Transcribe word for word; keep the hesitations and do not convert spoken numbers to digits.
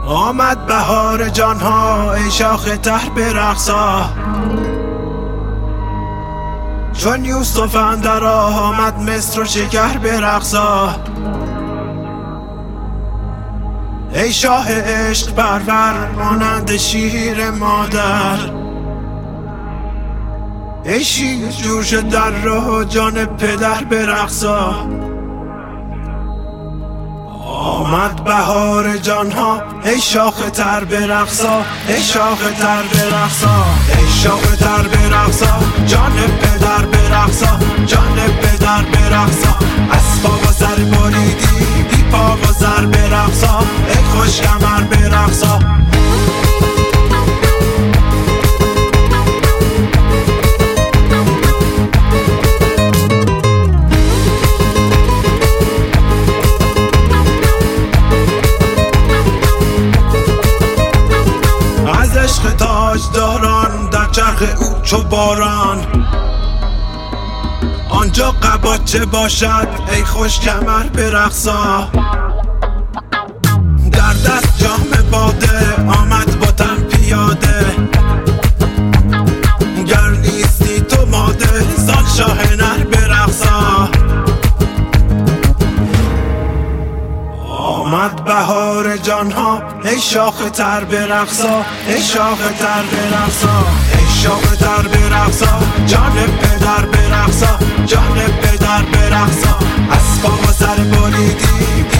آمد بهار جانها ای شاخ تر برقصا، چون یوسف اندر آمد مصر و شکر برقصا. ای شاه عشق پرور مانند شیر مادر، ای شیر جوش در راه جان پدر برقصا. آمد بهار جانها ای شاخ تر برقصا، ای شاخ تر برقصا، ای شاخ تر برقصا، جان پدر برقصا، جان پدر برقصا. از پا و سر بریدی بی پا و سر برقصا، ای خوش کمر برقصا. عشق تاجداران در چرخ او چو باران، آنجا قباچه باشد ای خوش کمر برقصا. در دست جام باده آمد با تن پیاده، گر نیستی تو ماده زان شاه نر برقصا. آمد بهار جانها ای شاخ تر برقصا، ای شاخ تر برقصا، ای شاخ تر برقصا، جان پدر برقصا، جان پدر برقصا. از پا و سر بریدی